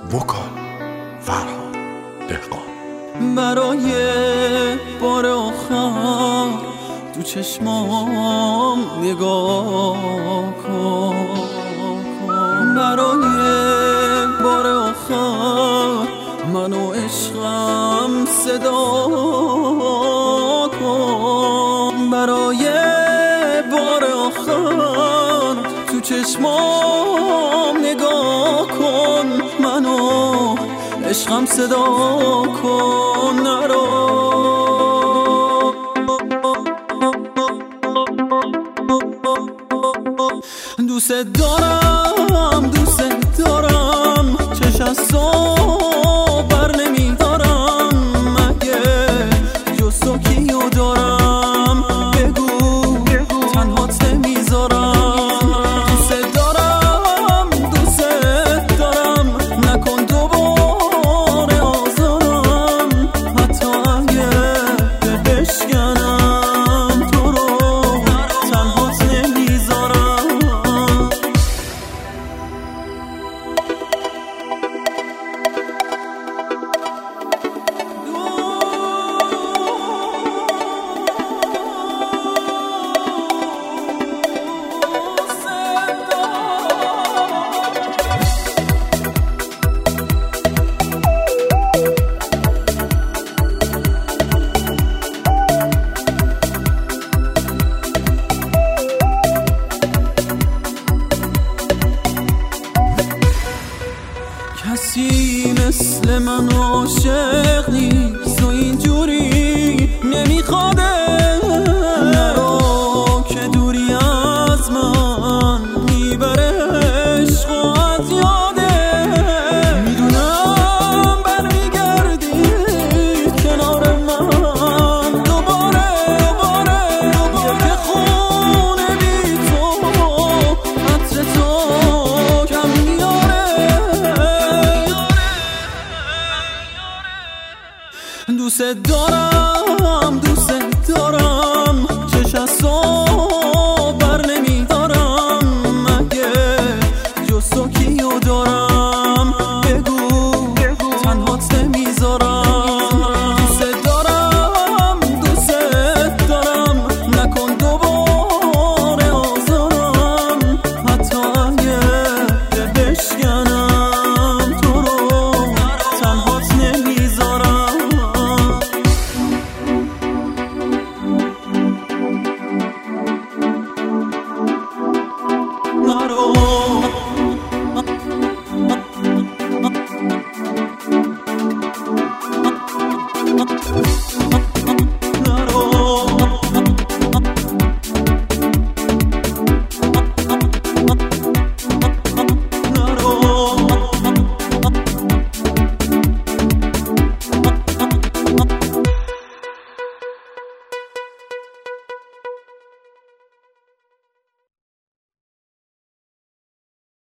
وکال فرهاد دهقان. برای بار آخر تو چشمام نگاه کن، برای بار آخر منو عشقم صدا کن، برای بار آخر تو چشمام نگاه کن، منو عشقم صدا کن. نرو دوست دارم، دوست دارم، چش از تو بر نمیدارم، مگه جز تو کیو دارم؟ بگو تنهات نمیذارم. دوست دارم، دوست دارم، نکن دوباره آزارم، حتی اگه بشکنم تو رو تنهات نمیذارم. کسی مثل من عاشق نیست و اینجوری نمیخواده. نرو که دوری از من میبره عشق و از یاده. میدونم برمیگردی کنار من دوباره که خونه بی تو عطر تو کم میاره. دوست دارم